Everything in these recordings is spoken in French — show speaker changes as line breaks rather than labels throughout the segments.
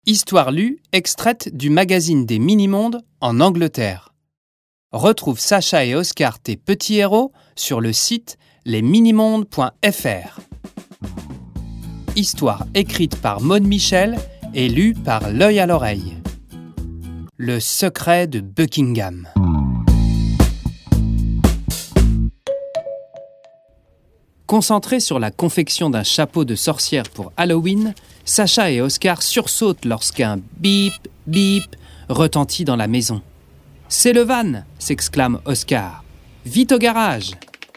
Histoire lue, extraite du magazine des Mini-mondes en Angleterre. Retrouve Sacha et Oscar, tes petits héros, sur le site lesminimondes.fr. Histoire écrite par Maude Michel et lue par L'œil à l'oreille. Le secret de Buckingham. Concentrés sur la confection d'un chapeau de sorcière pour Halloween, Sacha et Oscar sursautent lorsqu'un bip, bip retentit dans la maison. « C'est le van !» s'exclame Oscar. « Vite au garage !»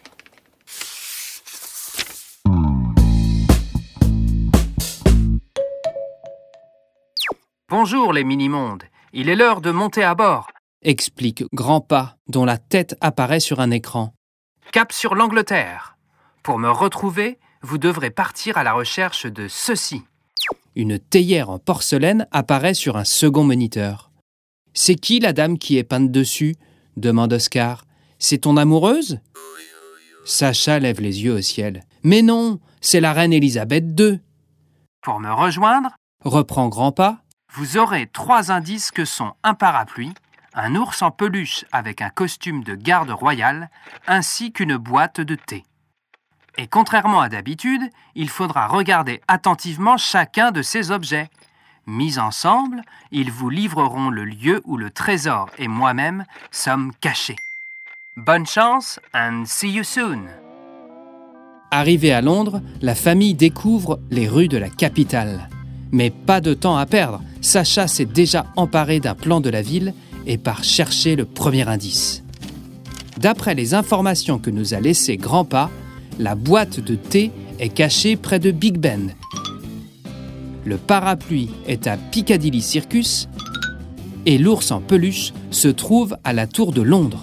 « Bonjour les mini-mondes, il est l'heure de monter à bord !» explique Grandpa, dont la tête apparaît sur un écran. « Cap sur l'Angleterre. Pour me retrouver, vous devrez partir à la recherche de ceci. » Une théière en porcelaine apparaît sur un second moniteur. « C'est qui la dame qui est peinte dessus ?» demande Oscar. « C'est ton amoureuse ?» Sacha lève les yeux au ciel. « Mais non, c'est la reine Élisabeth II. » Pour me rejoindre, reprend Grandpa, vous aurez 3 indices que sont un parapluie, un ours en peluche avec un costume de garde royale, ainsi qu'une boîte de thé. Et contrairement à d'habitude, il faudra regarder attentivement chacun de ces objets. Mis ensemble, ils vous livreront le lieu où le trésor et moi-même sommes cachés. Bonne chance and see you soon. Arrivée à Londres, la famille découvre les rues de la capitale. Mais pas de temps à perdre, Sacha s'est déjà emparé d'un plan de la ville et part chercher le premier indice. D'après les informations que nous a laissées Grandpa, la boîte de thé est cachée près de Big Ben. Le parapluie est à Piccadilly Circus et l'ours en peluche se trouve à la Tour de Londres.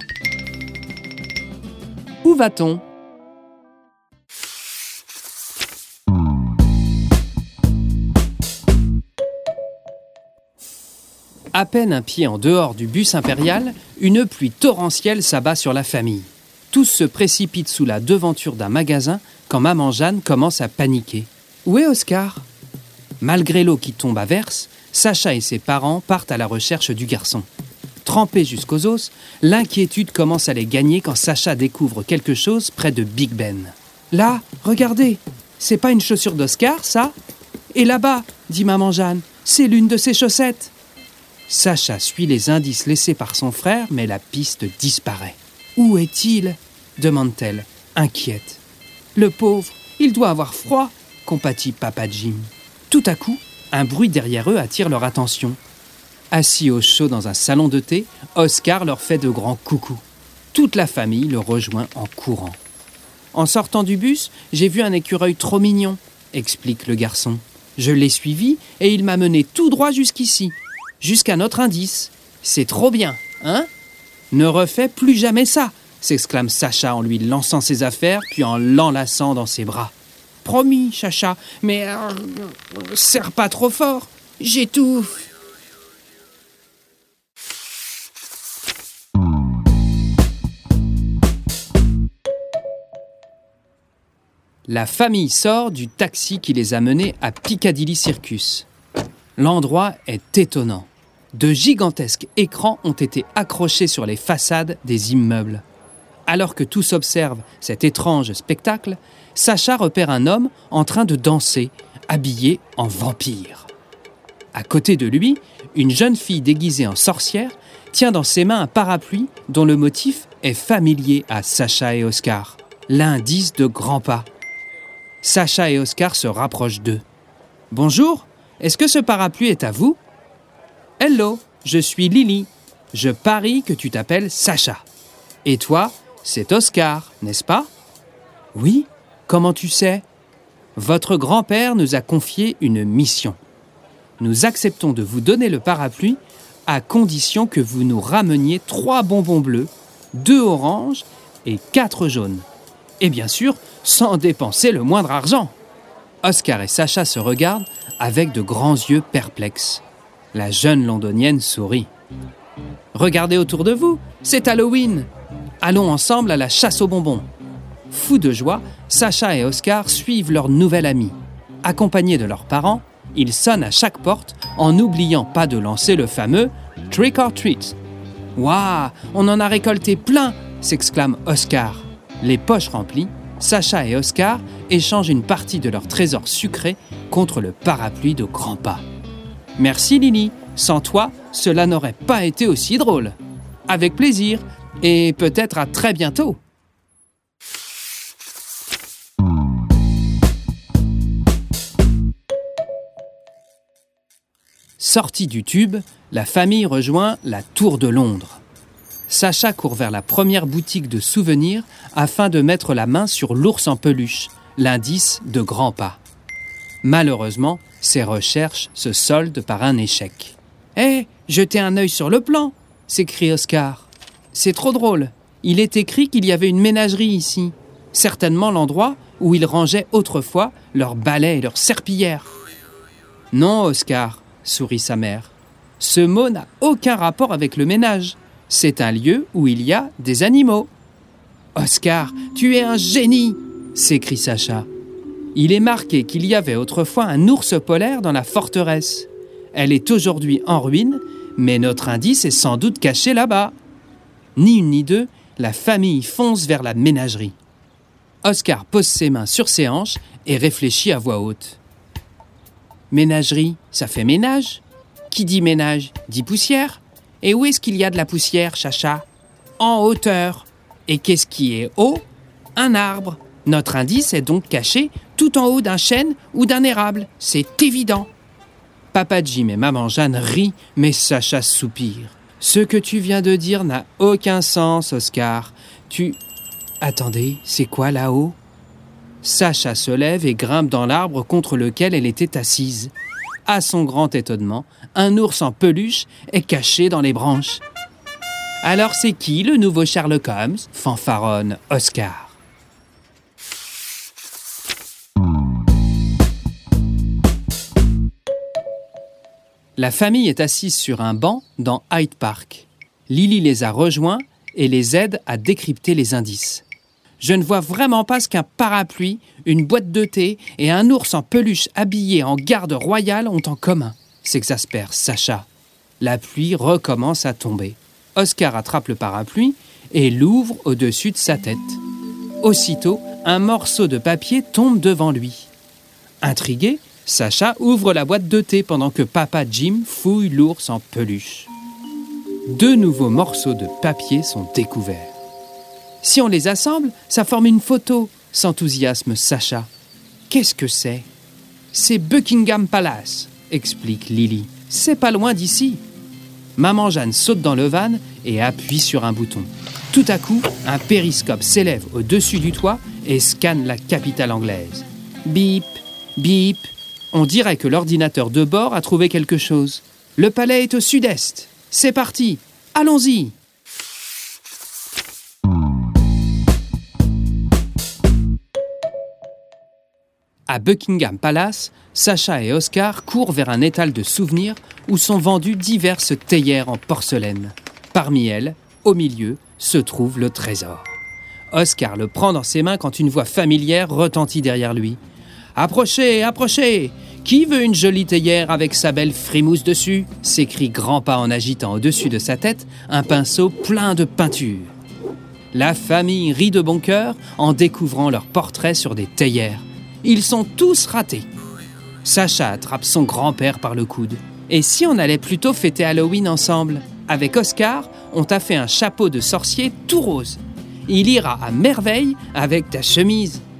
Où va-t-on ? À peine un pied en dehors du bus impérial, une pluie torrentielle s'abat sur la famille. Tous se précipitent sous la devanture d'un magasin quand maman Jeanne commence à paniquer. « Où est Oscar ?» Malgré l'eau qui tombe à verse, Sacha et ses parents partent à la recherche du garçon. Trempés jusqu'aux os, l'inquiétude commence à les gagner quand Sacha découvre quelque chose près de Big Ben. « Là, regardez, c'est pas une chaussure d'Oscar, ça ? Et là-bas, dit maman Jeanne, c'est l'une de ses chaussettes. » Sacha suit les indices laissés par son frère, mais la piste disparaît. « Où est-il ?» demande-t-elle, inquiète. « Le pauvre, il doit avoir froid, » compatit papa Jim. Tout à coup, un bruit derrière eux attire leur attention. Assis au chaud dans un salon de thé, Oscar leur fait de grands coucous. Toute la famille le rejoint en courant. « En sortant du bus, j'ai vu un écureuil trop mignon, » explique le garçon. « Je l'ai suivi et il m'a mené tout droit jusqu'ici, jusqu'à notre indice. C'est trop bien, hein ? Ne refais plus jamais ça !» s'exclame Sacha en lui lançant ses affaires puis en l'enlaçant dans ses bras. « Promis, Chacha, mais serre pas trop fort, j'étouffe !» La famille sort du taxi qui les a menés à Piccadilly Circus. L'endroit est étonnant. De gigantesques écrans ont été accrochés sur les façades des immeubles. Alors que tous observent cet étrange spectacle, Sacha repère un homme en train de danser, habillé en vampire. À côté de lui, une jeune fille déguisée en sorcière tient dans ses mains un parapluie dont le motif est familier à Sacha et Oscar, l'indice de Grandpa. Sacha et Oscar se rapprochent d'eux. « Bonjour, est-ce que ce parapluie est à vous ? » « Hello, je suis Lily. Je parie que tu t'appelles Sacha. Et toi, c'est Oscar, n'est-ce pas ? » « Oui, comment tu sais ? » « Votre grand-père nous a confié une mission. Nous acceptons de vous donner le parapluie à condition que vous nous rameniez 3 bonbons bleus, 2 oranges et 4 jaunes. Et bien sûr, sans dépenser le moindre argent. » Oscar et Sacha se regardent avec de grands yeux perplexes. La jeune londonienne sourit. « Regardez autour de vous, c'est Halloween. Allons ensemble à la chasse aux bonbons. » Fous de joie, Sacha et Oscar suivent leur nouvel ami. Accompagnés de leurs parents, Il sonne à chaque porte en n'oubliant pas de lancer le fameux « Trick or treat ». « Waouh, on en a récolté plein !» s'exclame Oscar. Les poches remplies, Sacha et Oscar échangent une partie de leur trésor sucré contre le parapluie de Grand'pa. « Merci Lily, sans toi, cela n'aurait pas été aussi drôle. » Avec plaisir, et peut-être à très bientôt. Sortie du tube, la famille rejoint la Tour de Londres. Sacha court vers la première boutique de souvenirs afin de mettre la main sur l'ours en peluche, l'indice de Grand'pa. Malheureusement, ses recherches se soldent par un échec. « Hé, jetez un œil sur le plan !» s'écrie Oscar. « C'est trop drôle. Il est écrit qu'il y avait une ménagerie ici. Certainement l'endroit où ils rangeaient autrefois leurs balais et leurs serpillères. » « Non, Oscar, » sourit sa mère. « Ce mot n'a aucun rapport avec le ménage. C'est un lieu où il y a des animaux. »« Oscar, tu es un génie !» s'écrie Sacha. « Il est marqué qu'il y avait autrefois un ours polaire dans la forteresse. Elle est aujourd'hui en ruine, mais notre indice est sans doute caché là-bas. » Ni une ni deux, la famille fonce vers la ménagerie. Oscar pose ses mains sur ses hanches et réfléchit à voix haute. Ménagerie, ça fait ménage. Qui dit ménage, dit poussière. Et où est-ce qu'il y a de la poussière, Chacha ? En hauteur. Et qu'est-ce qui est haut ? Un arbre. Notre indice est donc caché tout en haut d'un chêne ou d'un érable. C'est évident. Papa Jim et Maman Jeanne rient, mais Sacha soupire. Ce que tu viens de dire n'a aucun sens, Oscar. Attendez, c'est quoi là-haut ? Sacha se lève et grimpe dans l'arbre contre lequel elle était assise. À son grand étonnement, un ours en peluche est caché dans les branches. « Alors c'est qui le nouveau Sherlock Holmes ?» fanfaronne Oscar. La famille est assise sur un banc dans Hyde Park. Lily les a rejoints et les aide à décrypter les indices. Je ne vois vraiment pas ce qu'un parapluie, une boîte de thé et un ours en peluche habillé en garde royale ont en commun, s'exaspère Sacha. La pluie recommence à tomber. Oscar attrape le parapluie et l'ouvre au-dessus de sa tête. Aussitôt, un morceau de papier tombe devant lui. Intrigué, Sacha ouvre la boîte de thé pendant que Papa Jim fouille l'ours en peluche. 2 nouveaux morceaux de papier sont découverts. Si on les assemble, ça forme une photo, s'enthousiasme Sacha. Qu'est-ce que c'est ? C'est Buckingham Palace, explique Lily. C'est pas loin d'ici. Maman Jeanne saute dans le van et appuie sur un bouton. Tout à coup, un périscope s'élève au-dessus du toit et scanne la capitale anglaise. Bip, bip. On dirait que l'ordinateur de bord a trouvé quelque chose. Le palais est au sud-est. C'est parti, allons-y. À Buckingham Palace, Sacha et Oscar courent vers un étal de souvenirs où sont vendues diverses théières en porcelaine. Parmi elles, au milieu, se trouve le trésor. Oscar le prend dans ses mains quand une voix familière retentit derrière lui. « Approchez, approchez ! Qui veut une jolie théière avec sa belle frimousse dessus ?» s'écrie Grand'pa en agitant au-dessus de sa tête un pinceau plein de peinture. La famille rit de bon cœur en découvrant leurs portraits sur des théières. Ils sont tous ratés. Sacha attrape son grand-père par le coude. Et si on allait plutôt fêter Halloween ensemble ? Avec Oscar, on t'a fait un chapeau de sorcier tout rose. Il ira à merveille avec ta chemise.